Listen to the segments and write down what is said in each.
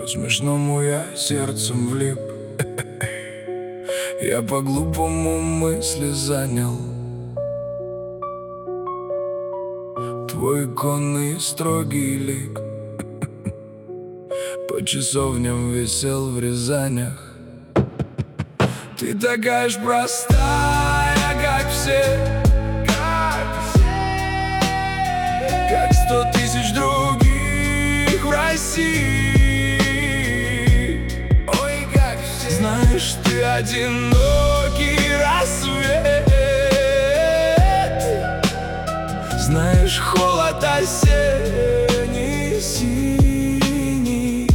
Смешному я сердцем влип. Я по-глупому мысли занял. Твой иконный строгий лик по часовням висел в Рязанях. Ты такая ж простая, как все, как 100 тысяч других в России. Ой, как все. Знаешь, ты одинокий рассвет, знаешь, холод осенний синий.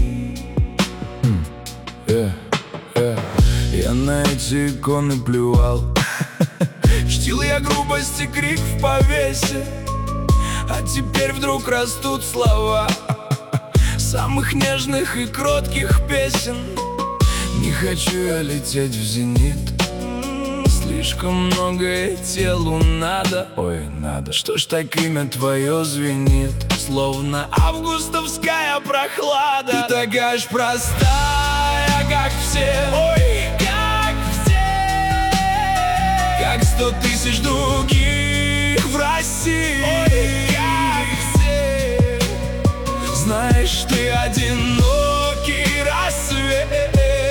Я на эти иконы плевал. Чтил я грубость и крик в повесе, а теперь вдруг растут слова самых нежных и кротких песен. Не хочу я лететь в зенит, слишком многое телу надо. Ой, надо. Что ж так имя твое звенит, словно августовская прохлада. Ты такая ж простая, как все. Ой, как все, как 100 тысяч других в России. Ой, как все. Знаешь, ты одинокий рассвет,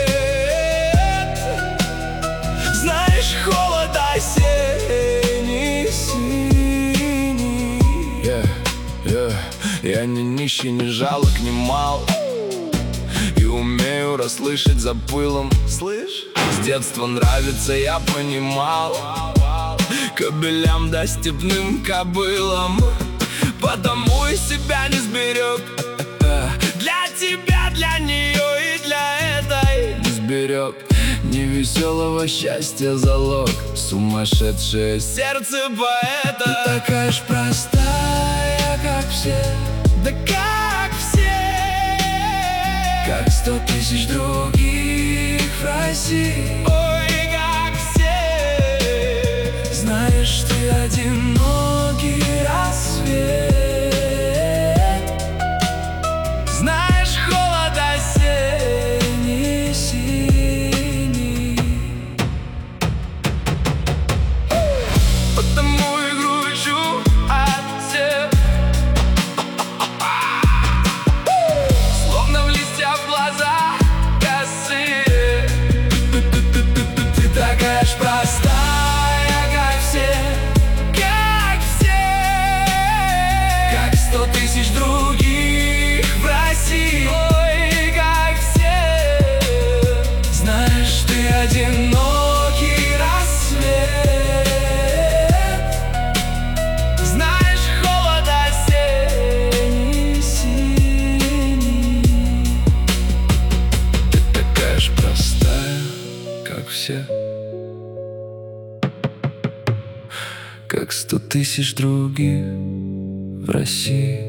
знаешь, холод осенний синий. Я не нищий, не жалок, не мал, и умею расслышать за пылом. Слышь? С детства нравится, я понимал, кобелям да степным кобылам, потому и себя не сберег. Для тебя, для нее и для этой не сберег. Невеселого счастья залог, сумасшедшее сердце поэта. Ты такая ж простая, как все, да как все, как 100 тысяч других в России. Ой, как все. Знаешь, ты одинокий рассвет, знаешь, холод осенний синий. Потому и гручу от всех, словно в листья в глаза косые. Ты такая ж простая, как все, как 100 тысяч других в России. Ой, как все. Знаешь, ты одинокий рассвет, знаешь, холод осенний синий. Ты такая ж простая, как все, как 100 тысяч других в России.